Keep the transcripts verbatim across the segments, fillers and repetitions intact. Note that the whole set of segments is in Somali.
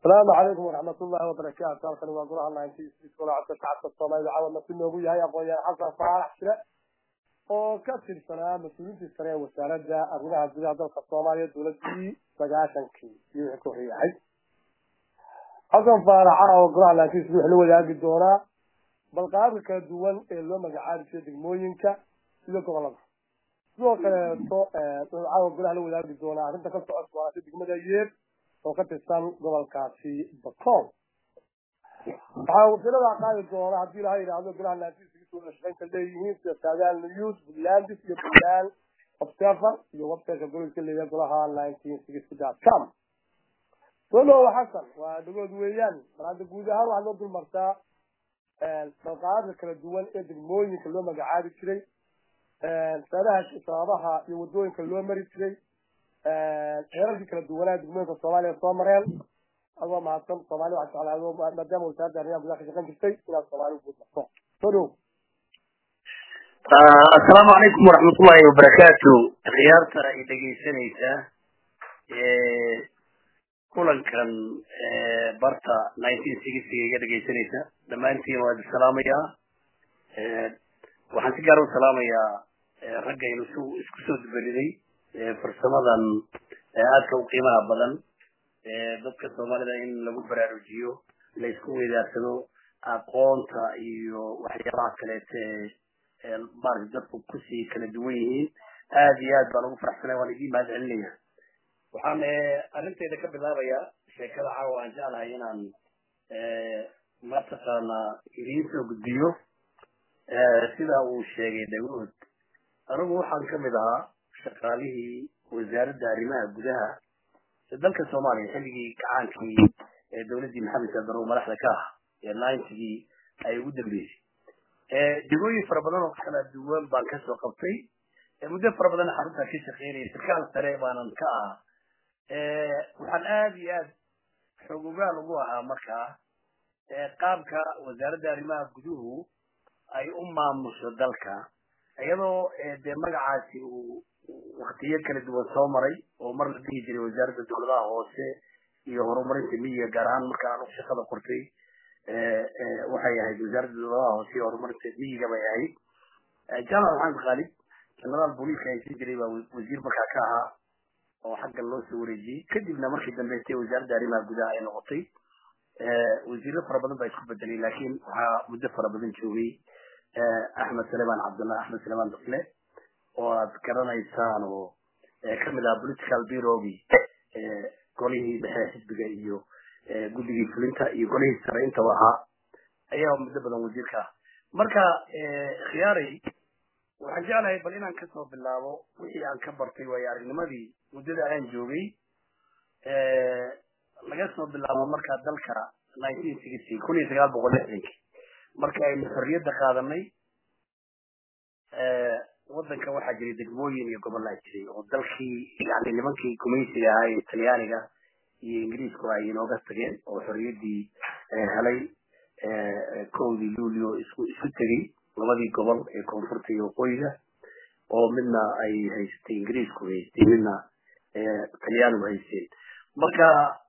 السلام عليكم ورحمة الله وبركاته. halkan waa golaha ninety-six golaha shacabka Soomaaliya caawana si noogu yahay aqoon xasan faarax shire oo ka tirsanaa mas'uuliyiinta sare ee wasaaradda arrimaha gudaha dalka Soomaaliya dowladii sagaashankii iyo wixii ku xigay. xasan faarax oo golaha ninety-six wuxuu la wadaagi doonaa bal qaabka kala duwan ee loo magacaabi jiray degmooyinka sida gobolada. sidoo kale soo ee golaha la wadaagi doonaa arrinta ka socota degmada Yeer oo ka tirsan gobolkaasi Bakool. waxaa wakiilada qaadi doona haddii la yiraahdo golaha ninety-six oo shaqeynta leeyihiin sida Saadaal News, Buntland iyo Buntland Observer iyo website gobolka leeyahay golaha ninety-six dot com. Walo Xasan waa dowlad weeyaan marada guud ahaan waxaa loo dulmartaa ee dalqaadka kala duwan ee degmooyinka loo magacaabi jiray ee saadaha iyo wadooyinka loo mari jiray heerarkii kala duwanaa degmooyinka Soomaaliya soo mareen adoo mahadsan Soomaaliya waxaa jeclaado maadaama wasaaradda arrimaha gudaha ka shaqeyn jirtay inaad Soomaaliya u gudbato soo السلام عليكم ورحمة الله وبركاته. خيارتا إدقيسانيسا كلن كان برتا nineteen sixty إدقيسانيسا لما أنتي مواد السلامية وحان تقاروا السلامية رقا ينسو اسكسو دبريدي فرسمادا آدكا وقيمها بدن dadka Soomaalida in lagu baraarujiyo la isku weydaarsado aqoonta iyo waxyaabaha kale ee baar dadku ku sii kala duwan yihiin aad iyo aad baan ugu faraxsanahay waan idin mahad celinayaa. waxaan arrinteeda ka bilaabayaa sheekada caawa aan jeclahay inaan martaqaana idiin soo gudbiyo sida uu sheegay Daawud. anigu waxaan ka mid ahaa shaqaalihii wasaaradda arrimaha gudaha dalka Soomaaliya xilligii kacaankii ee dawladda Maxamed Saadaro madaxda ka ah ee ninety ay ugu dambeysay ee degmooyin fara badan oo kala duwan baan ka soo qabtay ee muddo fara badan xarunta ka shaqeynayay sarkaal sare baanan ka ah ee waxaan aad iyo aad xogogaal ugu ahaa markaa ee qaabka wasaaradda arrimaha guduhu ay u maamusho dalka iyadoo ee magacaasi uu waqtiyo kala duwan soo maray oo mar la dhigi jiray wasaaradda dowladaha hoose iyo horumarinta miyiga gaar ahaan marka aan shaqada qortay ee waxay ahayd wasaaradda dowladaha hoose iyo horumarinta miyiga bay ahayd jaamac maxamed khaalid generaal booliiska ay sii jiray baa wasiir markaa ka ahaa oo xagga loo soo wareejiyey kadibna markii dambeysay wasaaradda arrimaha gudaha ay noqotay wasiirro fara badan baa isku bedelay laakiin waxaa muddo fara badan joogay axmed saleemaan cabdullah axmed saleemaan dafle oo aad garanaysaan oo kamid ah political bureaugi golihii dhexe xisbiga iyo guddigii fulinta iyo golihii sare intaba ahaa ayaa muddo badan wasiirka ah marka khiyaaray waxaan jeclahay bal inaan kasoo bilaabo wixii aan ka bartay waayo aragnimadii muddada aan joogay laga soo bilaabo markaa dalka nineteen sixty kun iyo sagaal boqol lixdankii marka aynu xorriyadda qaadanay wadanka waxaa jiray degmooyin iyo gobolaa jiray oo dalkii yani nimankii gumaysiga ahaa ee talyaaniga iyo ingiriisku ay inooga tageen oo xorriyaddii helay kowdii luulyo isku isku tegey labadii gobol ee koonfurta iyo waqooyiga oo midna ay haystay ingiriisku haystay midna talyaanigu haysteen marka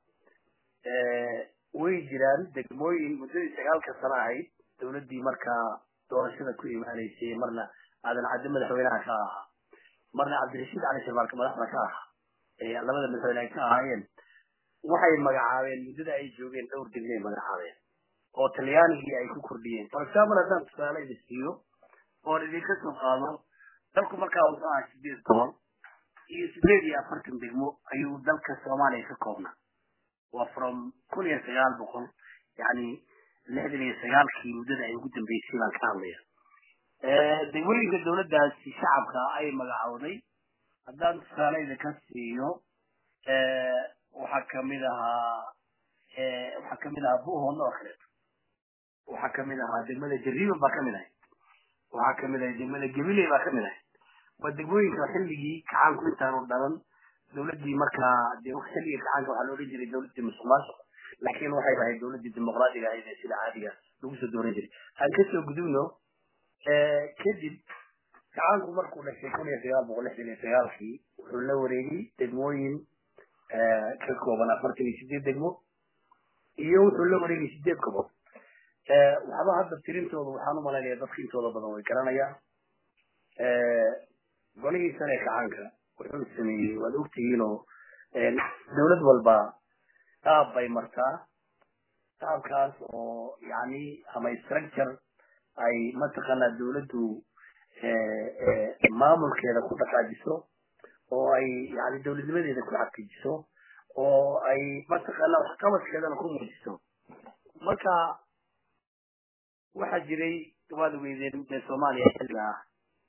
way jiraan degmooyin muddadii sagaalka sano ahayd dowladdii markaa doorashada ku imaanaysay marna aadan cadde madaxweynaha ka ahaa marna cabdirashiid cali sharmaarka madaxda ka ahaa ee labada madaxweyne ay ka ahaayeen waxay magacaabeen muddada ay joogeen dhowr degmay magacaabeen oo talyaanigii ay ku kordhiyeen for example haddaan tusaale idin siiyo oo idinka soo qaado dalku markaa wuxuu ahaa sideed toban iyo sideed iyo afartan degmo ayuu dalka Soomaaliya ka koobnaa waa from kun iyo sagaal boqol yani lixdan iyo sagaalkii muddada ay ugu dambeysay baan ka hadlaya degmooyinka dowladdaasi shacabka ay magacowday haddaan tusaale idinka siiyo waxaa kamid ahaa waxaa kamid ahaa buuhoodna oo kaleeto waxaa kamid ahaa degmada Jariiban baa kamid ahayd waxaa kamid ahayd degmada Gabiley baa kamid ahayd waa degmooyinka xilligii kacaanku intaanu dhalan dowladdii markaa dee xilligii kacaanka waxaa loo odhan jiray dowladdii musuqmaasuq laakiin waxay ahayd dowladdii dimuqraadiga ahayd ee sida caadiga lagu soo dooran jiray aan kasoo gudubno kadib kacaanku markuu dhashay kun iyo sagaal boqol lixdan iyo sagaalkii wuxuu la wareegay degmooyin ka kooban afartan iyo sideed degmo iyo wuxuu la wareegay sideed gobol waxba hadda tirintooda waxaan u malaynayaa dadka intooda badan way garanayaan golihii sare kacaanka wuxuu sameeyey waad ogtihiinoo dowlad walba qaab bay martaa qaabkaas oo yani ama structure ay mataqaanaa dowladdu maamulkeeda ku dhaqaajiso oo ay yani dowladnimadeeda ku xaqiijiso oo ay mataqaanaa waxqabadkeedana ku muujiso marka waxaa jiray waad weydeen dee soomaaliya xilliga ah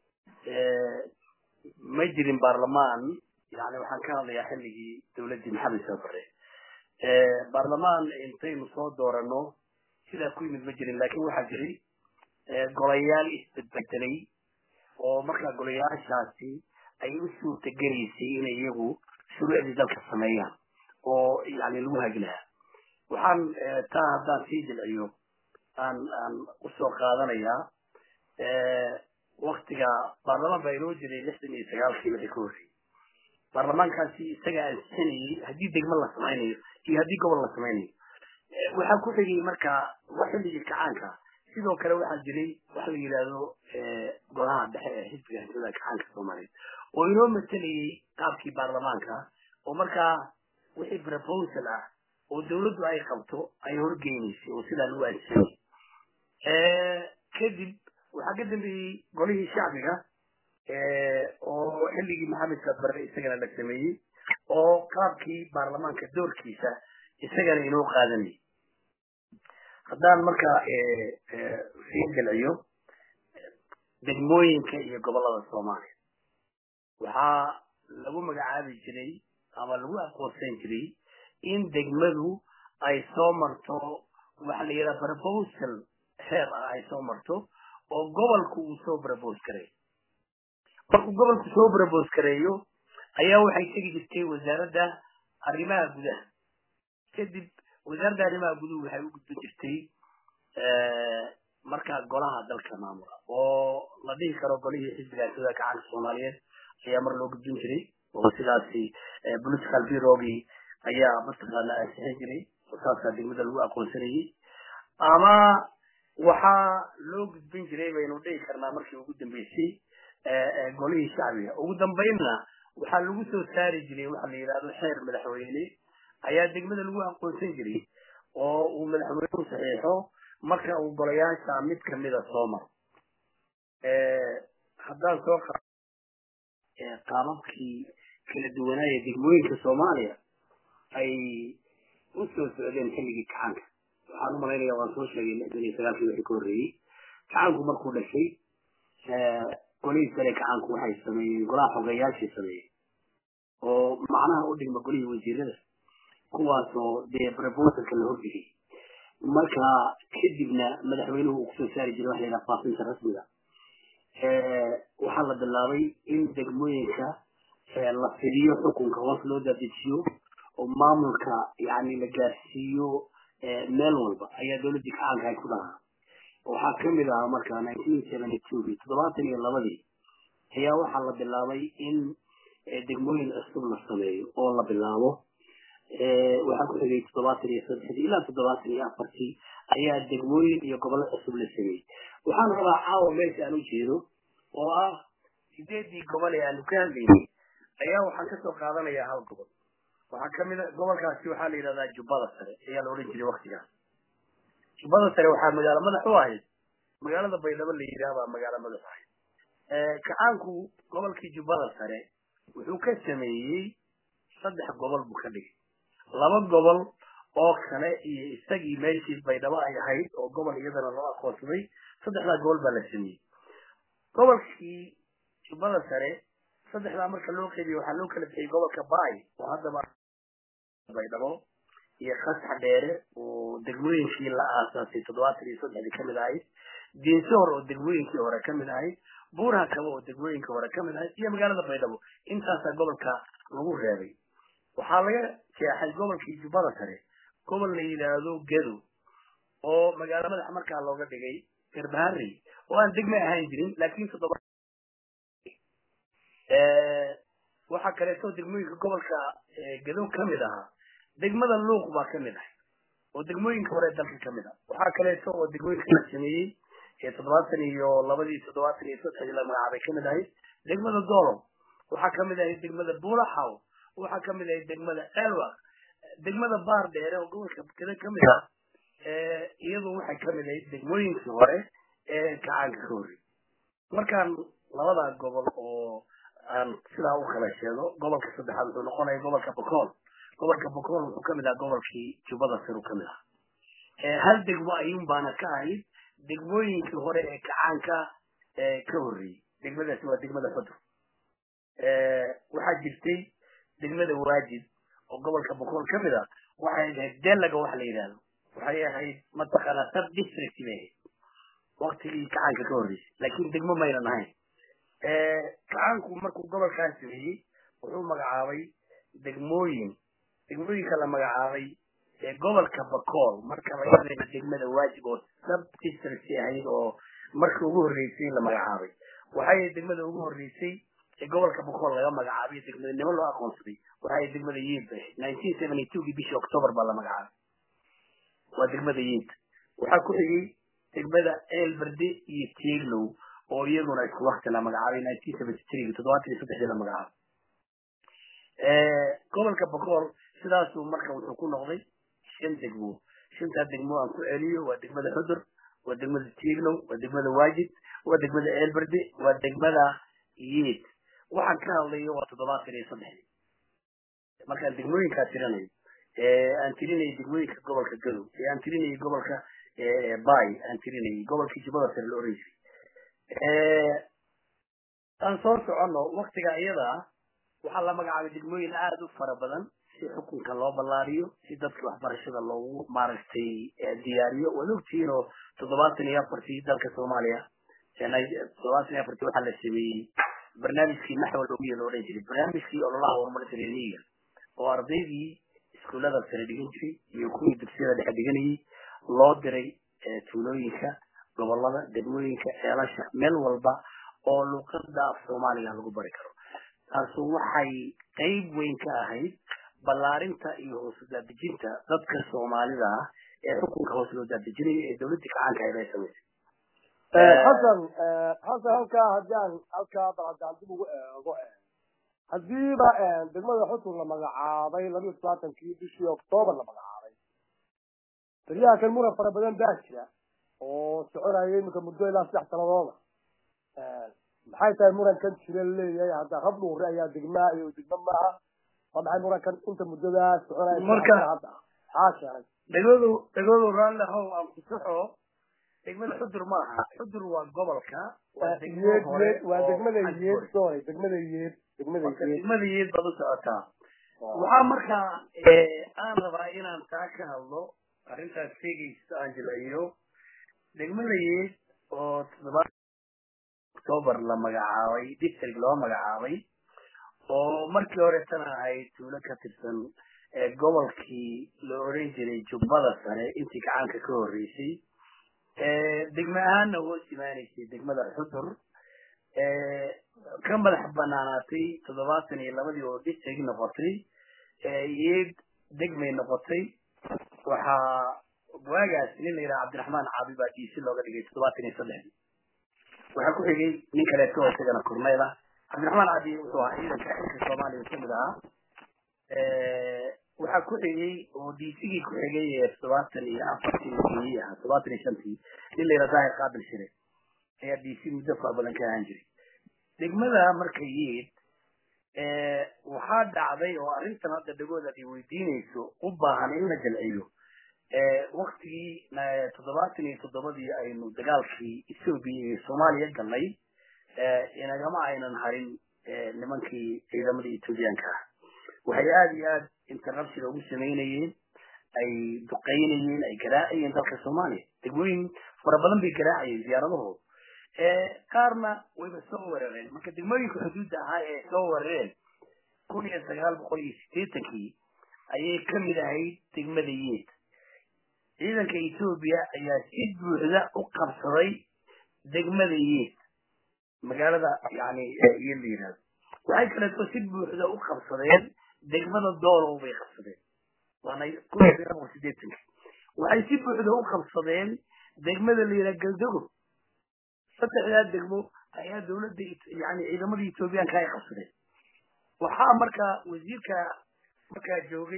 ma jirin baarlamaan yani waxaan ka hadlayaa xilligii dowladdii maxamed saabare baarlamaan intaynu soo doorano sidaa ku yimid ma jirin laakiin waxaa jiray golayaal isbedbedelay oo markaa golayaashaasi ay u suurta gelaysay inay iyagu shuruucdii dalka sameeyaan oo yani lagu hagi lahaa waxaan taa haddaan sii jilciyo aan aan usoo qaadanayaa waktiga baarlamaan baa inoo jiray lixdan iyo sagaalkii wixii ka horreeyey baarlamaankaasi isaga ansixinayay haddii degmo la samaynayo iyo haddii gobol la samaynayo waxaa ku xigay marka xilligii kacaanka sidoo kale waxaa jiray waxa la yidhaahdo golaha dhexe ee xisbiga hantida kacaanka soomaaliyeed oo inoo matelayay qaabkii baarlamaanka oo markaa wixii proposal ah oo dowladdu ay qabto ay horgeynaysay oo sidaa lagu ansixinay kadib waxaa ka dambeeyey golihii shacbiga oo xilligii maxamed saabare isagana la sameeyey oo qaabkii baarlamaanka doorkiisa isagana inoo qaadanayay haddaan markaa sii galciyo degmooyinka iyo gobolada soomaaliya waxaa lagu magacaabi jiray ama lagu aqoonsan jiray in degmadu ay soo marto waxa la yidhaha proposal heer ah ay soo marto oo gobolku uu soo propose gareeyo markuu gobolku soo propose gareeyo ayaa waxay tegi jirtay wasaaradda arrimaha gudaha kadib wasaaradda arrimaha guduhu waxay u gudbin jirtay markaa golaha dalka maamula oo la dhihi karo golihii xisbiga hantida kacaanka soomaaliyeed ayaa mar loo gudbin jiray oo sidaasi political bureaugii ayaa mataqaanaa ansixin jiray oo saasaa degmada lagu aqoonsanayay ama waxaa loo gudbin jiray baynu dhihi karnaa markii ugu dambeysay golihii shacbiga ugu dambeynna waxaa lagu soo saari jiray waxa la yidhahdo xeer madaxweyne ayaa degmada lagu aqoonsan jiray oo uu madaxweynuhu saxiixo marka uu golayaasha mid kamida soo maro haddaan soo qaababkii kala duwanaaya degmooyinka soomaaliya ay u soo socdeen xilligii kacaanka waxaan u malaynayaa waan soo sheegay lixdan iyo sagaalkii wixii ka horreeyey kacaanku markuu dhashay golihii sare kacaanku waxay sameeyeen golaha xogeyaashii sameeyeen oo macnaha u dhigma golihii wasiirada kuwaasoo dee proposalka la hordhigay marka kadibna madaxweynuhu uu kusoo saari jiray waxa la yidhaha faafinta rasmiga waxaa la bilaabay in degmooyinka la fidiyo xukunka hoos loo dadejiyo oo maamulka yani la gaarsiiyo meel walba ayaa dowladdii kacaanka ay ku dhahaa waxaa kamid ahaa marka nineteen seventy two toddobaatan iyo labadii ayaa waxaa la bilaabay in degmooyin cusub la sameeyo oo la bilaabo waxaa ku xigay toddobaatan iyo saddexdii ilaa toddobaatan iyo afartii ayaa degmooyin iyo gobollo cusub la sameeyey waxaan rabaa caawa meesha aan u jeedo oo ah sideedii gobol ee aanu ka hadlaynay ayaa waxaan kasoo qaadanayaa hal gobol waxaa kamid a gobolkaasi waxaa la yidhahdaa jubbada sare ayaa la odhan jiray waktigaas jubbada sare waxaa magaalo madax u ahayd magaalada baydhabo la yidhaah baa magaalo madax ahayd kacaanku gobolkii jubbada sare wuxuu ka sameeyey saddex gobol buu ka dhigay laba gobol oo kale iyo isagii meeshii baydhabo ay ahayd oo gobol iyadana loo aqoonsaday saddexdaa gobol baa la sameeyey gobolkii jubbada sare saddexdaa marka loo qeybiyo waxaa loo kala bixiyey gobolka baay oo haddaba baydhabo iyo qasax dheere oo degmooyinkii la aasaasay toddobaatan iyo saddexdii kamid ahayd diinsoor oo degmooyinkii hore kamid ahayd buuraha kaba oo degmooyinkii hore kamid ahayd iyo magaalada baydhabo intaasaa gobolka lagu reebay waxaa laga jeexay gobolkii jubbada sare gobol la yidhaahdo gedo oo magaalo madax markaa looga dhigay garbaharey oo aan degme ahaan jirin laakiin toddoba waxaa kaleeto degmooyinka gobolka gedo kamid ahaa degmada luuq baa kamid ahay oo degmooyinka hore dalka ka mid ah waxaa kaleeto oo degmooyinka la sameeyey ee toddobaatan iyo labadii toddobaatan iyo saddex la magacaabay ka mid ahayd degmada doolo waxaa ka mid ahayd degmada buulaxaw waxaa ka mid ahayd degmada elwa degmada baar dheere oo gobolka kada ka mid ah iyadu waxay ka mid ahayd degmooyinkii hore ee gacaanka ka horreeyay markaan labada gobol oo aan sidaa u kala sheego gobolka saddexaad wuxuu noqonaya gobolka bokool gobolka bokool wuxuu ka mid ahaa gobolkii jubbada sare ka mid ah hal degmo ayuun baana ka ahayd degmooyinkii hore ee gacaanka ka horreeyey degmadaasi waa degmada xudur waxaa jirtay degmada waajid oo gobolka bokool ka mid ah waxay ahayd delaga wax la yidhaahdo waxay ahayd mataqaanaa sub district bay ahayd waktigii gacaanka ka horreysay laakiin degmo maynan ahayn gacaanku markuu gobolkaas sameeyey wuxuu magacaabay degmooyin degmooyinka la magacaabay ee gobolka bakool marka laga reebo degmada waajib oo sub district ahayd oo markii ugu horreysay la magacaabay waxay degmada ugu horreysay ee gobolka bakool laga magacaabay degmadanimo loo aqoonsaday waxay degmada yiid nineteen seventy two gii bishii october baa la magacaabay waa degmada yiid waxaa ku xigay degmada elberde iyo teglow oo iyaduna isku waqti la magacaabay nineteen seventy three toddobaatan iyo saddex la magacaabay gobolka bakool sidaasuu marka wuxuu ku noqday shan degmo shantaa degmo aan ku celiyo waa degmada xudur waa degmada teglow waa degmada waajid waa degmada elberde waa degmada yiid waxaan ka hadlayo waa toddobaatan iyo saddex markaan degmooyinkaa tirinayo aan tirinayay degmooyinka gobolka gadow ee aan tirinayay gobolka bay aan tirinayay gobolkii jubbada sare la oran jiray aan soo soconno waktiga iyada waxaa la magacaabay degmooyin aad u fara badan si xukunka loo ballaariyo si dadka waxbarashada loogu maaragtay diyaariyo waad ogtihiin oo toddobaatan iyo afartii dalka soomaaliya toddobaatan iyo afartii waxaa la sameeyey barnaamijkii naxwa loogiya loo odhan jiray barnaamijkii ololaha horumarinta reer miyiga oo ardaydii iskuullada sare dhigan jiray iyo kuwii dugsiyada dhexe dhiganayay loo diray tuulooyinka gobolada degmooyinka ceelasha meel walba oo luqada af soomaaliga lagu bari karo taasu waxay qayb weyn ka ahayd ballaarinta iyo hoos u daadejinta dadka soomaalida ah ee xukunka hoos loo daadejinaya ee dowladda gacaanka ay ay samaysay xasan xasan halkaa haddaan halkaa bal haddaan dib ugu eego haddiiba degmada xudur la magacaabay labiyo todobaatankii bishii octoobar la magacaabay taliyaha kan muran fara badan baa jira oo soconaya iminka muddo ilaa saddex sanadooda maxay tahay murankan jira leeyahay hadda rab dhuure ayaa degmaa iyo degmo maaha waa maxay murankan inta muddadaa soconaya marka hadda maxaa keenay degmadu degmadu raalle how aan ku saxo degmada xudur maaha xudur waa gobolka waa degmo hore waa degmada yeed sorry degmada yeed degmada yeed degmada yeed baad u socotaa waxaa markaa aan rabaa inaan taa ka hadlo arrintaas sheegaysa aan jilciyo degmada yeed oo toddobaad october la magacaabay district loo magacaabay oo markii hore tana ahayd tuulo ka tirsan gobolkii la oran jiray jubbada sare intii gacaanka ka horreysay degmo ahaanna hoos imaanaysay degmada xudur ka madax banaanaatay toddobaatan iyo labadii oo district noqotay yeed degmay noqotay waxaa waagaas nin la yidhaha cabdiraxmaan caabi baa diisi looga dhigay toddobaatan iyo saddex waxaa ku xigay nin kaleeto oo isagana korneyl ah cabdiraxmaan caabi wuxuu ahaa ciidanka xilka soomaaliya kamid ahaa waxaa ku xigay oo diisigii ku xigay ee toddobaatan iyo afartii kii ahaa toddobaatan iyo shantii nin la yidhaha daahir qaabil shire ayaa diisi muddo fara badan ka ahaan jiray degmada marka yeed waxaa dhacday oo arrintan hadda dhagood aad weydiinayso u baahan in la jalciyo waktigii toddobaatan iyo toddobadii aynu dagaalkii ethoobia iyo soomaaliya galnay inagama aynan harin nimankii ciidamada ethoobiyaanka ah waxay aada iyo aad interruption ugu samaynayeen ay duqaynayeen ay garaacayeen dalka soomaaliya degmooyin fara badan bay garaacayeen diyaaradahooda qaarna wayba soo weerareen marka degmooyinka xuduudda ahaa ee soo weerareen kun iyo sagaal boqol iyo sideetankii ayay kamid ahayd degmada yeed ciidanka ethoobia ayaa si buuxda u qabsaday degmada yeed magaalada yani yeed la yidhahdo waxay kaleeto si buuxda u qabsadeen degmada doolow bay qabsadeen waana kun iyo sagaal boqol sideetankii waxay si buuxda u qabsadeen degmada la yidhaha galdogob saddexdaa degmo ayaa dawladda yani ciidamadii etoobiyaanka ay qabsadeen waxaa markaa wasiirka markaa joogay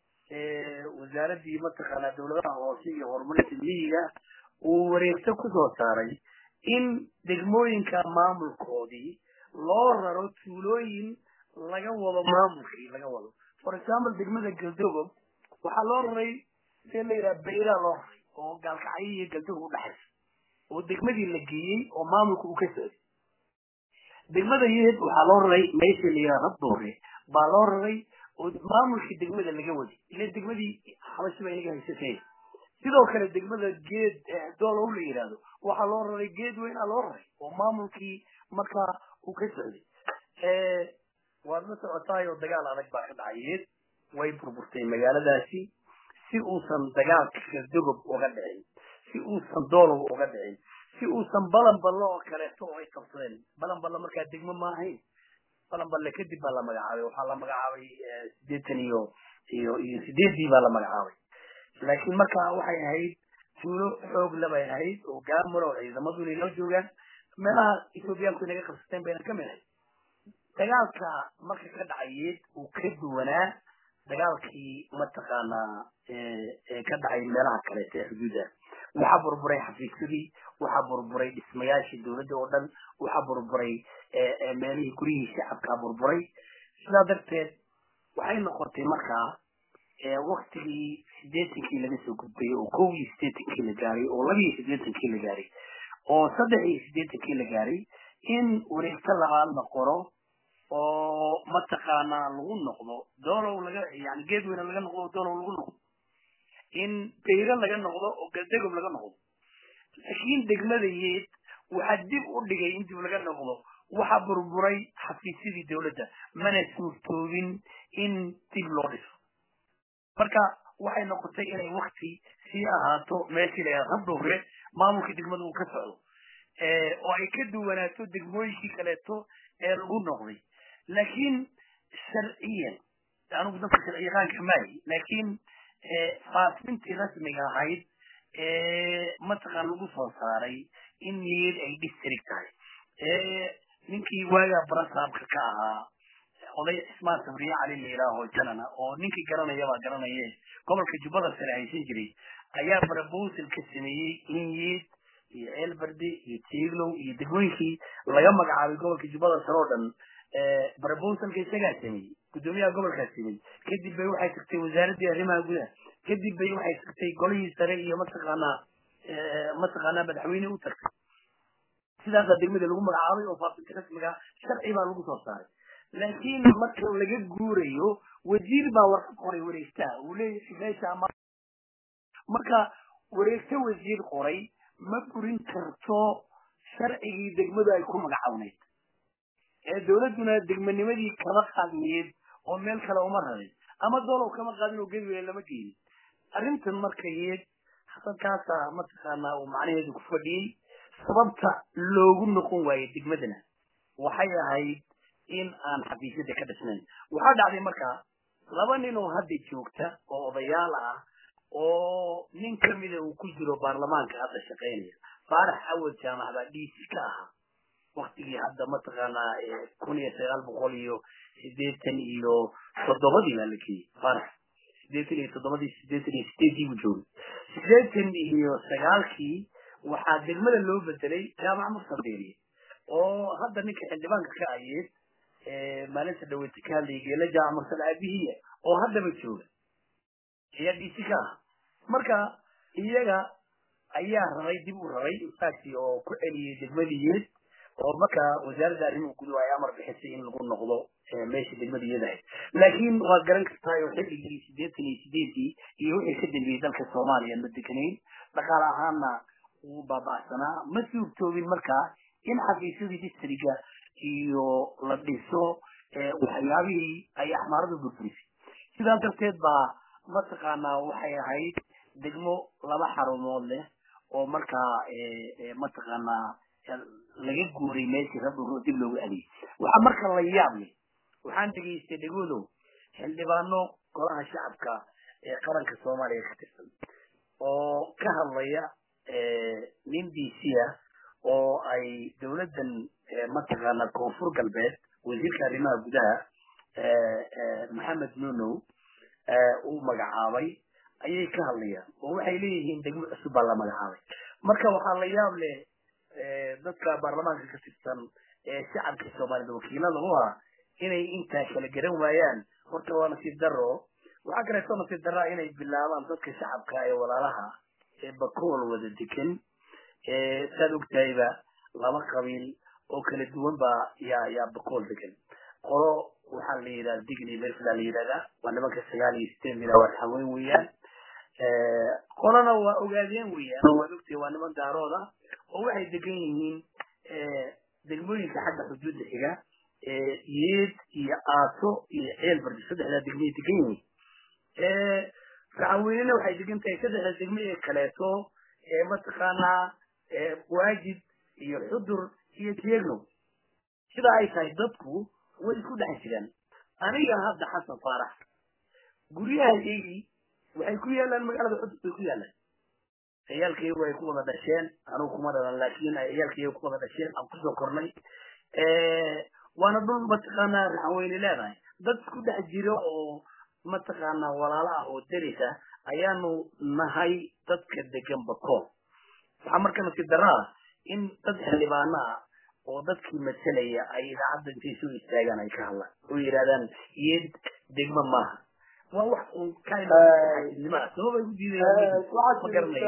wasaaradii mataqaanaa dawladaha hoose iyo horumarinta miyiga uu wareegto kusoo saaray in degmooyinka maamulkoodii loo raro tuulooyin laga wado maamulkii laga wado for example degmada galdogob waxaa loo raray see la yidhaha bayraa loo raray oo gaalkacyo iyo galdogob udhexaysa oo degmadii la geeyey oo maamulka uu ka socday degmada yeed waxaa loo raray meeshii la yidhaha rabdoore baa loo raray oo maamulkii degmada laga waday ila degmadii xabashi baa inaga haysatay sidoo kale degmada geed doolow la yidhaahdo waxaa loo raray geed weynaa loo raray oo maamulkii markaa uu ka socday waad la socotaay oo dagaal adag baa ka dhacayeed way burburtay magaaladaasi si uusan dagaalka galdogob uga dhicin si uusan doolow uga dhicin si uusan balanballo oo kaleeto oo ay qabsadeen balanballo markaa degmo ma ahayn balanballe kadib baa la magacaabay waxaa la magacaabay siddeetan iyo iyo iyo sideedii baa la magacaabay laakiin markaa waxay ahayd tuulo xoog labay ahayd oo gaamuro oo ciidamadu inay noo joogaan meelaha etoobiyaanku inaga qabsateen bayna ka mid ahayd dagaalka marka ka dhacayeed uu ka duwanaa dagaalkii mataqaanaa ka dhacay meelaha kaleeta ee xuduuda waxaa burburay xafiisyadii waxaa burburay dhismayaashii dawladda oo dhan waxaa burburay meelihii guryihii shacabkaa burburay sidaa darteed waxay noqotay markaa waktigii siddeetankii laga soo gudbay oo kow iyo siddeetankii la gaaray oo laba iyo siddeetankii la gaaray oo saddex iyo siddeetankii la gaaray in wareegto labaad la qoro oo mataqaanaa lagu noqdo doolow laga yani geedweyne laga noqdo oo doolow lagu noqdo in bayro laga noqdo oo galdogob laga noqdo laakiin degmada yeed waxaa dib u dhigay in dib laga noqdo waxaa burburay xafiisyadii dawladda mana suurtoobin in dib loo dhiso marka waxay noqotay inay wakti sii ahaato meeshii la yidhaha rabdhoore maamulka degmada uu ka socdo oo ay ka duwanaato degmooyinkii kaleeto ee lagu noqday laakiin sharciyan anigu dadka sharciyaqaanka maayi laakiin faafintii rasmiga ahayd mataqaan lagu soo saaray in yeed ay district tahay ninkii waagaa barasaabka ka ahaa oday cismaan sabriye cali la yidhaaho janana oo ninkii garanayabaa garanaye gobolka jubbada sare haysan jiray ayaa proposal ka sameeyey in yeed iyo ceelbardi iyo tiiglow iyo degmooyinkii laga magacaabay gobolka jubbada sare oo dhan proposalka isagaa sameeyey gudoomiyaha gobolkaa sameeyey kadib bay waxay tagtay wasaaraddii arrimaha gudaha kadib bay waxay tagtay golihii sare iyo mataqaanaa mataqaanaa madaxweyne u tagtay sidaasaa degmada lagu magacaabay oo faafinta rasmiga sharci baa lagu soo saaray laakiin marka laga guurayo wasiir baa warqad qoray wareegtaa uu leeyahay meesha marka wareegto wasiir qoray ma burin karto sharcigii degmadu ay ku magacawneyd ee dawladduna degmanimadii kama qaadneed oo meel kale uma rarin ama doolow kama qaadin oo geedweyne lama geynin arrintan markayeed hadalkaasaa mataqaanaa uu macnaheedu ku fadhiyey sababta loogu noqon waayey degmadana waxay ahayd in aan xafiisyada ka dhisnayn waxaa dhacday markaa laba nin oo hadda joogta oo odayaal ah oo nin kamida uu ku jiro baarlamaanka hadda shaqaynaya faarax awad jaamac baa d c ka ahaa waktigii hadda mataqaanaa kun iyo sagaal boqol iyo sideetan iyo toddobadii baa la geeyey faarax sideetan iyo toddobadii sideetan iyo sideedii buu joogay sideetan iyo sagaalkii waxaa degmada loo bedelay jaamac mursal deeriye oo hadda ninka xildhibaanka ka ayeed maalinta dhaweeta ka hadlayay geela jaamac mursal aabihiya oo haddaba jooga ayaa d c ka aha marka iyaga ayaa raray dib u raray intaasi oo ku celiyey degmadiyeed oo markaa wasaaradda arrimuhu guduhu ay amar bixisay in lagu noqdo meesha degmadiyeed ahayd laakiin waad garan kartaa oo xilligii siddeetan iyo sideedii iyo wixii ka dambeeyey dalka soomaaliya ma deganayn dhaqaale ahaanna wuu baaba'sanaa ma suurtoobin markaa in xafiisyadii distriga iyo la dhiso waxyaabihii ay axmaaradu burburisay sidaa darteed baa mataqaanaa waxay ahayd degmo laba xarumood leh oo markaa mataqaanaa laga guuray meeshii rabdhow dib loogu adeeyey waxaa marka la yaab leh waxaan dhegaystay dhegoodow xildhibaano golaha shacabka ee qaranka soomaaliya ka tirsan oo ka hadlaya nin D C ah oo ay dawladdan mataqaana koonfur galbeed wasiirka arrimaha gudaha maxamed nuno uu magacaabay ayay ka hadlayaan oo waxay leeyihiin degmo cusub baa la magacaabay marka waxaa la yaab leh dadka baarlamaanka ka tirsan ee shacabka soomaalida wakiilada u ah inay intaa kala garan waayaan horta waa nasiib daro waxaa kaleeto nasiib daraa inay bilaabaan dadka shacabka ee walaalaha ee bakool wada degan ee saad ogtahayba laba qabiil oo kala duwan baa yaa yaa bakool degan qolo waxaa la yidhahda digni merfla la yidhahdaa waa nimanka sagaal iyo sideed mila waa haweyn weeyaan qolana waa ogaadeen weeyaan waa ogtay waa niman daarooda oo waxay degan yihiin degmooyinka xagga xuduudda xiga yeed iyo aaso iyo ceel bardi saddexdaa degmay degan yihiin racaweynena waxay degan tahay saddexda degmo ee kaleeto mataqaanaa waajid iyo xudur iyo tiegno sidaa ay tahay dadku way isku dhex jiraan aniga hadda xasan faarax guryahaygii waxay ku yaalaan magaalada xudur bay ku yaalaan ciyaalkaygu ay ku wada dhasheen anugu kuma dhalan laakiin ay ciyaalkaygu ku wada dhasheen aan kusoo kornay waana dhul mataqaanaa raxaweyne leedahay dad isku dhex jiro oo mataqaanaa walaala ah oo derisa ayaanu nahay dadka degan bakool waxaa marka nasiib daraa in dad xildhibaano ah oo dadkii matalaya ay idaacadda intay soo istaagaan ay ka hadlaan oo yidhahdaan yeed degmo maaha waa wax un kaidnimaa sabab ay ku diidayaan ma garanayo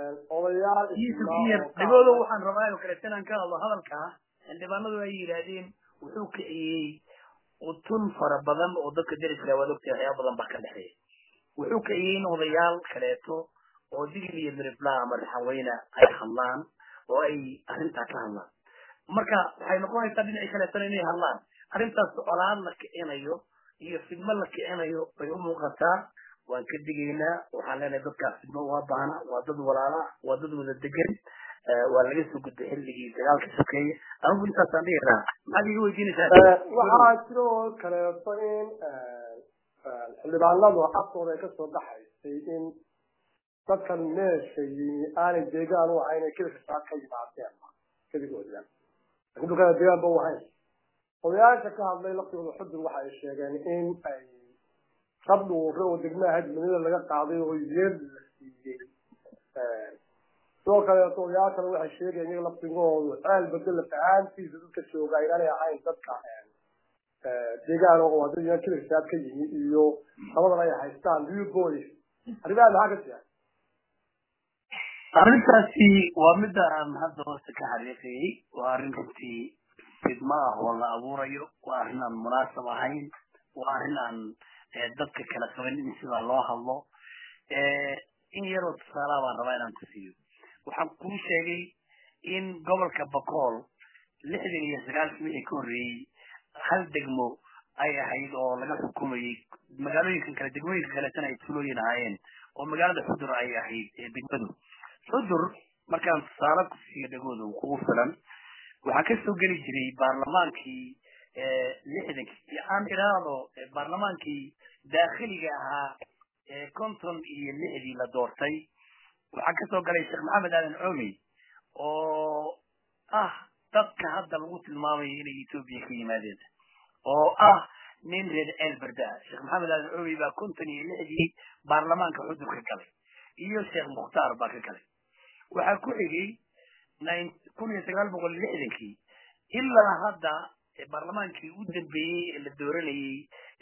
dhagoodo waxaan rabaa oo kaleeto inaan ka hadlo hadalkaa xildhibaanadu ay yidhaahdeen wuxuu kiciyey utun fara badan oo dadka deriska waad ogtahay waxyaaba badan baa ka dhexeeya wuxuu kiciyey in odayaal kaleeto oo digil iyo mirifla ama raxaweyna ay hadlaan oo ay arrintaa ka hadlaan marka waxay noqonaysaa dhinacii kaleetona inay hadlaan arrintaas colaad la kicinayo iyo fidmo la kicinayo bay u muuqataa waan ka digaynaa waxaan leenahay dadkaas fidmo uma baahna waa dad walaala waa dad wada degan waa laga soo gudbay xilligii dagaalka sokeeye anigu intaasaan dhihi lahaa maxaad iga weydiinaysaa waxaa jiro kaleeto in xildhibaanadu afkooda ay kasoo baxaysay in dadkan meesha yimi aanay deegaan u ahayn ay kelika saad ka yimaadeen keligoodaan laakiin dhulkana deegaan ba u ahayn odayaasha ka hadlay laftigooda xudur waxa ay sheegeen in ay rab dhuure oo degmaha hadmanida laga qaaday oo yeed la siiyey sidoo kaleeto odayaashana waxay sheegeen iyaga laftigoodu ceel bedela fahaantiisa dadka jooga inaanay ahayn dadka deegaan oo hadda kelika saad ka yimi iyo labadan ay haystaan new boys arrimaha maxaa ka jira arrintaasi waa midda aan hadda hoosta ka xariiqayay waa arrin runtii fidma ah oo la abuurayo waa arrin aan munaasab ahayn waa arrin aan dadka kala qaban in sidaa loo hadlo in yaroo tusaalaha baan rabaa inaan ku siiyo waxaan kuu sheegay in gobolka bakool lixdan iyo sagaalkii wixii ka horreeyey hal degmo ay ahayd oo laga xukumayey magaalooyinkan kale degmooyinka kaleetana ay tulooyin ahaayeen oo magaalada xudur ay ahayd degmadu xudur markaan tusaale ku siiyo dhagooda kugu filan waxaa kasoo geli jiray baarlamaankii lixdankii aan idhaahdo baarlamaankii daakhiliga ahaa konton iyo lixdii la doortay waxaa kasoo galay sheekh maxamed aadan coomi oo ah dadka hadda lagu tilmaamayo inay etoobiya ka yimaadeen oo ah nin reer elberda sheekh maxamed aadan coomi baa konton iyo lixdii baarlamaanka xudur ka galay iyo sheekh mukhtaar baa ka galay waxaa ku xigay kun iyo sagaal boqol lixdankii ilaa hadda baarlamaankii u dambeeyey ee la dooranayey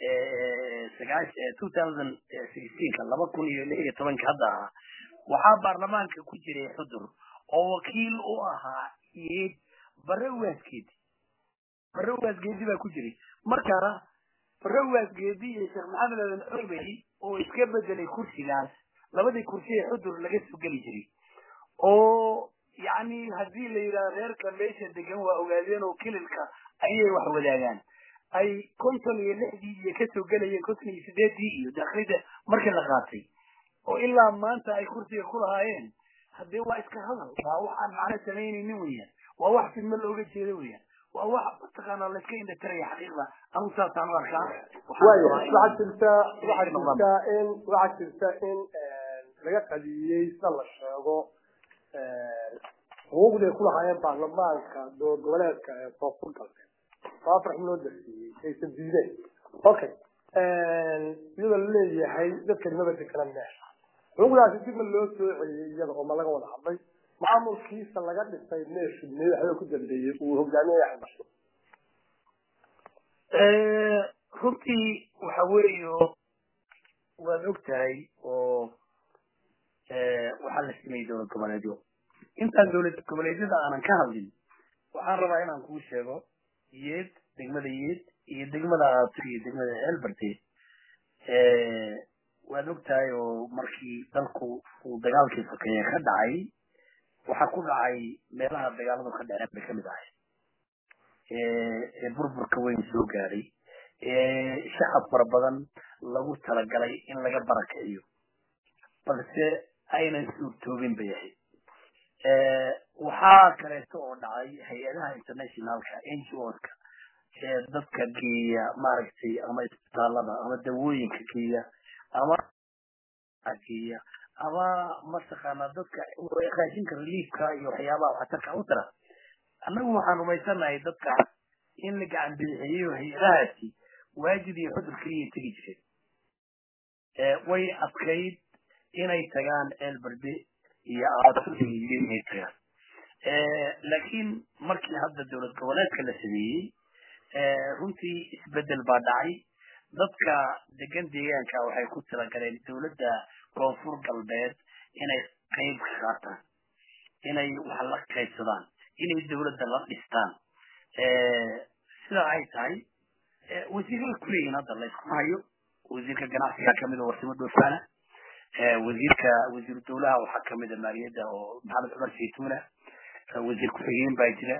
two thousand sixteenka laba kun iyo lix iyo tobanka hadda ahaa waxaa baarlamaanka ku jiray xudur oo wakiil u ahaa yeed bare waasgeedi bare waasgeedi baa ku jiray markaana bare waasgeedi iyo sheekh maxamed aadan cobey oo iska bedelay kursigaas labadii kursi ee xudur laga soo geli jiray oo yani haddii la yidhahdo reerka meesha degan waa ogaadeen oo kililka ayay wax wadaagaan ay konton iyo lixdii iyo kasoo gelayeen konton iyo sideedii iyo daklida markii la qaatay oo ilaa maanta ay kursiga ku lahaayeen haddee waa iska hadal waa waxaan macno samaynaynin weyaan waa wax fidmo looga jeedo weyaan waa wax mataqaanaa layska indhatiraya xaqiiqda anigu saasaan u arkaa waxaa jirta waxaa jirta in waxaa jirta in laga qadiyey sida la sheego xuquuqdii ku lahaayeen baarlamaanka dowlad goboleedka ee koonfur galbeed afar xubnoo darsiiyey aysan diideen okay iyadoo la leeyahay dadka nabadda kala meesha xuquuqdaasi dib ma loo soo celiyey iyada oo ma laga wada hadlay maamulkiisa laga dhisay meeshu madaxda ku dambeeyey uu hogaamiyay xabasho runtii waxa weeyo waad ogtahay oo waxaa la sameeyey dowlad goboleedyo intaan dowlad goboleedyada aanan ka hadlin waxaan rabaa inaan kuu sheego yeed degmada yeed iyo degmada aato iyo degmada elberte waad ogtahay oo markii dalku uu dagaalkii sokeeye ka dhacay waxaa ku dhacay meelaha dagaaladu ka dhaceen bay kamid ahay ee burburka weyn soo gaadhay shacab fara badan lagu talagalay in laga barakiciyo balse aynan suurtoobin bay ahayd waxaa kaleeto oo dhacay hay-adaha internationalka n g oska ee dadka geeya maaragtay ama isbitaalada ama dawooyinka geeya ama geeya ama mataqaana dadka raashinka reliefka iyo waxyaabaha waxtarka u tara annagu waxaan rumaysanahay dadka in la gacan bixiyo hay-adahaasi waajid iyo cudur keliya tegi jireen way adkayd inay tagaan elberde iyo aato inay tagaan laakiin markii hadda dowlad goboleedka la sameeyey runtii isbedel baa dhacay dadka degan deegaanka waxay ku talagaleen dowladda koonfur galbeed inay qayb ka qaataan inay wax la qaybsadaan inay dowladda la dhistaan sida ay tahay wasiirada kuleeyihin hadda layskuma hayo wasiirka ganacsiga kamid a warsimo dhoofana wasiirka wasiiru dowlaha waxaa kamid a maaliyadda oo maxamed cumar saytuuna wasiir ku-xigeen baa jira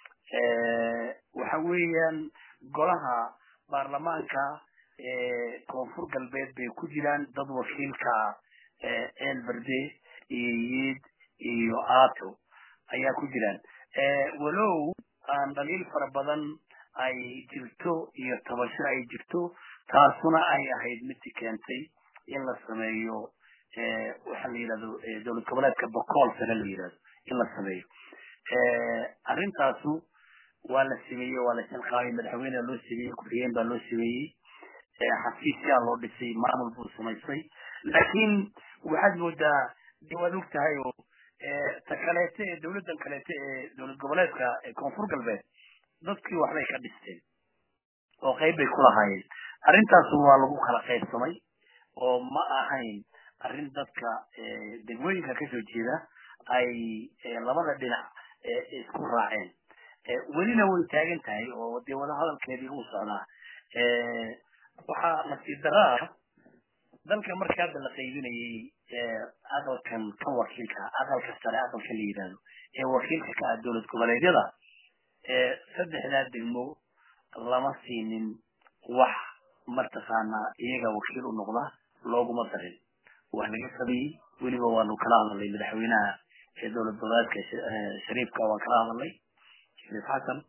waxa weeyaan golaha baarlamaanka koonfur galbeed bay ku jiraan dad wakiilka elberde iyo yeed iyo aato ayaa ku jiraan walow aan dhaliil fara badan ay jirto iyo tabasho ay jirto taasuna ay ahayd midii keentay in la sameeyo waxa la yidhahdo dowlad goboleedka boqol sane la yidhahdo in la sameeyo arrintaasu waa la sameeyey waa la shanqaabay madaxweyne loo sameeyey ku-xigeen baa loo sameeyey xafiisyaa loo dhisay maamul buu samaystay laakiin waxaad moodaa de waad og tahay oo ta kaleete ee dowladdan kaleete ee dowlad goboleedka ee koonfur galbeed dadkii waxbay ka dhisteen oo qayb bay ku lahaayeen arrintaasu waa lagu kala qaybsamay oo ma ahayn arrin dadka degmooyinka kasoo jeeda ay labada dhinac isku raaceen welina way taagan tahay oo dee wadahadalkeedii uu socdaa waxaa nasiib daraa dalka markii hadda la qaybinayay aqalkan ka wakiilka aqalka sare aqalka la yidhahdo ee wakiilka ka ah dowlad goboleedyada saddexdaa degmo lama siinin wax martaqaana iyaga wakiil u noqda looguma darin waa laga sameeyey weliba waanu kala hadalnay madaxweynaha ee dowlad goboleedka shariifka waan kala hadalnay shariif xasan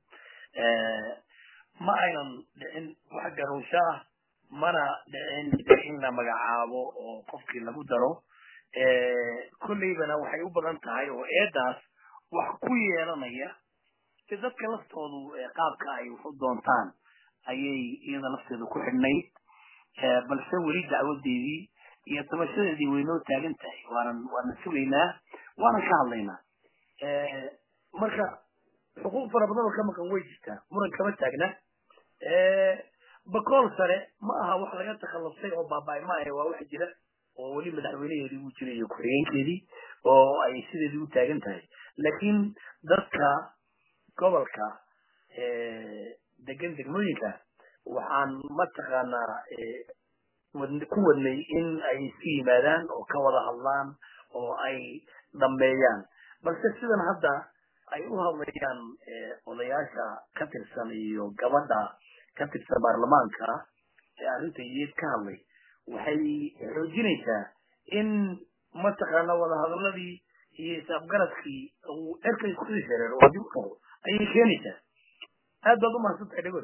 ma aynan dhicin wax garuusho ah mana dhicin in la magacaabo oo qofkii lagu daro kolleybana waxay u badan tahay oo eedaas wax ku yeelanaya si dadka laftoodu qaabka ay wax u doontaan ayay iyada lafteedu ku xidhnayd balse weli dacwadeedii iyo tabashadeedii way noo taagan tahay waanan waanan sugaynaa waanan ka hadlaynaa marka xuquuq fara badan oo ka maqan way jirtaa muran kama taagna bakool sare ma aha wax laga takhalusay oo baaba'ay ma ahe waa wax jira oo weli madaxweynaheedii uu jiray iyo ku-xigeenkeedii oo ay sideedii u taagan tahay laakiin dadka gobolka degan degmooyinka waxaan mataqaanaa ku wadnay in ay isu yimaadaan oo ka wada hadlaan oo ay dhameeyaan balse sidan hadda ay u hadlayaan odayaasha ka tirsan iyo gabadha ka tirsan baarlamaanka ee arrinta yeed ka hadlay waxay xoojinaysaa in mataqaana wadahadaladii iyo isafgaradkii uu erkay kusii shareero oo dib u qabo ayay keenaysaa aad baad u mahadsantahay dhagood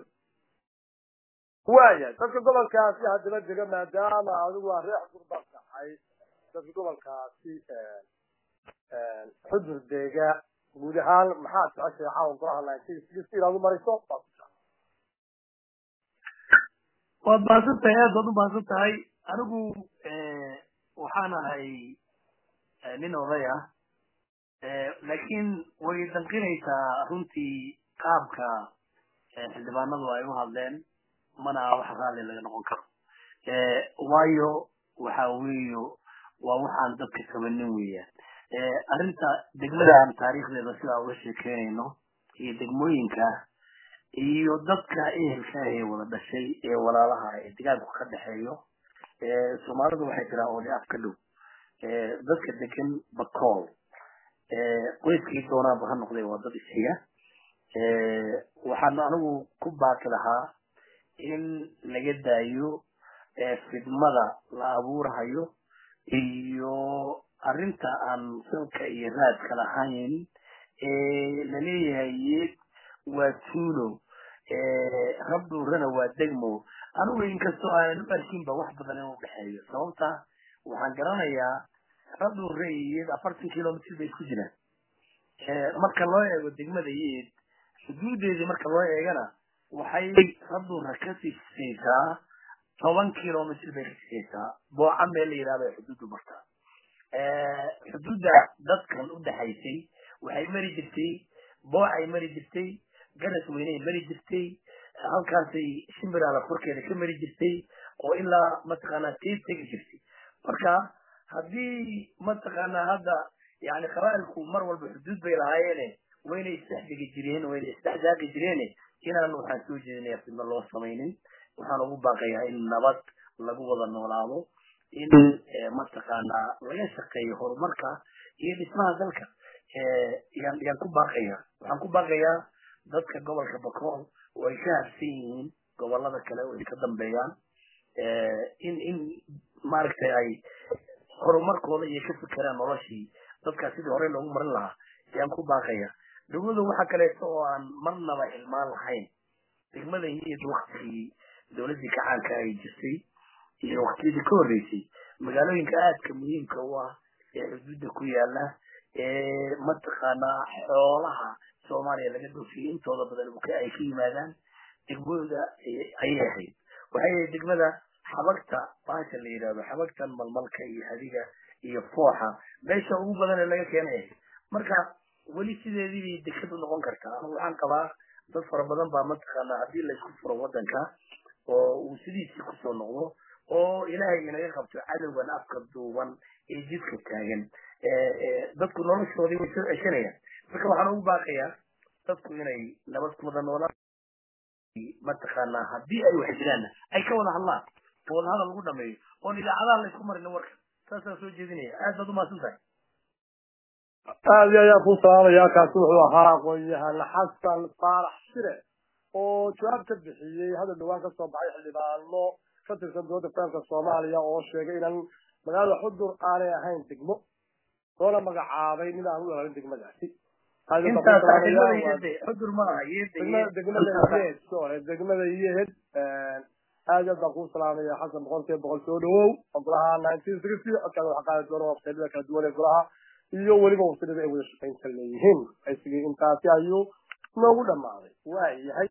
waaya dadka gobolkaasi haddaba dega maadaama adigu waa reex gurba tahay dadka gobolkaasi xudur deega guud ahaan maxaad jeceshay caawa golaha nineteen sixty inaad u mariso waad baasan tahay aad baad u baasan tahay anigu waxaan ahay nin oday ah laakiin way danqinaysaa runtii qaabka xildhibaanadu ay u hadleen mana wax raalli laga noqon karo waayo waxa weeyo waa waxaan dadka kabanin weeyaan arrinta degmadan taariikhdeeda sidaa uga sheekeynayno iyo degmooyinka iyo dadka ehelka ee wada dhashay ee walaalaha ee deegaanku ka dhaxeeyo Soomaalidu waxay tiraa oo af ka dhow dadka degan bakool qoyskii doonaa ba noqday waa dad isiga waxaan anigu ku baaqi lahaa in laga daayo fidmada la abuurayo iyo arrinta aan salka iyo raadka lahayn ee la leeyahay waa tuulo rabdurana waa degmo anigu inkastoo aan u arkin ba wax badan inuu dhaxeeyo sababta waxaan garanayaa rabdure iyo afartan kilomitir bay ku jiraan marka loo eego degmada yeed xuduudeedii marka loo eegana waxay rabdura ka siisaysaa toban kilomitir bay ka siisaysaa booca meel la yiraahdo xuduudu marta xuduuda dadkan u dhaxaysay waxay mari jirtay boocay mari jirtay garas weynay mari jirtay halkaasay shimbiraala korkeeda ka mari jirtay oo ilaa mataqaanaa tii tegi jirtay marka haddii mataqaanaa hadda yani qabaa'ilku mar walba xuduud bay lahaayeen wayna isdhexdegi jireen wayna isdhexdaaqi jireen inaan waxaan soo jeedinaya fidma loo samaynin waxaan ugu baaqayaa in nabad lagu wada noolaado in mataqaanaa laga shaqeeyo horumarka iyo dhismaha dalka yaan yaan ku baaqayaa waxaan ku baaqayaa dadka gobolka bakool oo ay ka harsan yihiin gobolada kale oo ay ka dambeeyaan in in maaragtay ay horumarkooda iyo ka fikiraan noloshii dadka sidii hore loogu marin lahaa yaan ku baaqayaa degmada waxa kaleeto oo aan marnaba ilmaan lahayn degmada iyo waqtigii dowladii kacaanka ay jirtay iyo waqtiyadii ka horreysay magaalooyinka aadka muhiimka u ah ee xuduudda ku yaala ee mataqaanaa xoolaha Soomaaliya laga dhoofiyo intooda badan ay ka yimaadaan degmada ayay ahayd waxay degmada xabagta baasha la yiraahdo xabagtan malmalka iyo hadiga iyo fooxa meesha ugu badan ee laga keenay marka wali sideedii dekad u noqon kartaa waxaan qabaa dad fara badan baa mataqaanaa hadii la isku furo wadanka oo uu sidiisii ku soo noqdo oo ilaahay inaga qabto cadawgan afka duuban ee jidka taagan ee dadku noloshoodii way soo ceshanayaan marka waxaan ugu baaqayaa dadku inay nabad ku wada noolaan mataqaanaa haddii ay wax jiraan ay ka wada hadlaan oo wada hadal lagu dhameeyo oo idaacadaha la isku marino warka saasaan soo jeedinaya aad baad u mahadsan tahay aad iyo ayaa ku salaamayaa kaasi wuxuu ahaa aqoon-yahan xasan faarax shire oo jawaab ka bixiyey hadal dhawaan ka soo baxay xildhibaano ka tirsan dowladda federaalka Soomaaliya oo sheegay inaan magaalada xudur aanay ahayn degmo oo magacaabay mid aan u dhalan degmadaasi xudur ma aha degmada yeed soo degmada yeed aad baan ku salaamayaa xasan boqolkiiba boqol soo dhawow golaha nineteen sixty codkaada waxaa qaadi doona waqtiyada kala duwan ee golaha iyo weliba waqtiyada ay wada shaqayn kala leeyihiin aysigii intaasi ayuu noogu dhammaaday waa yahay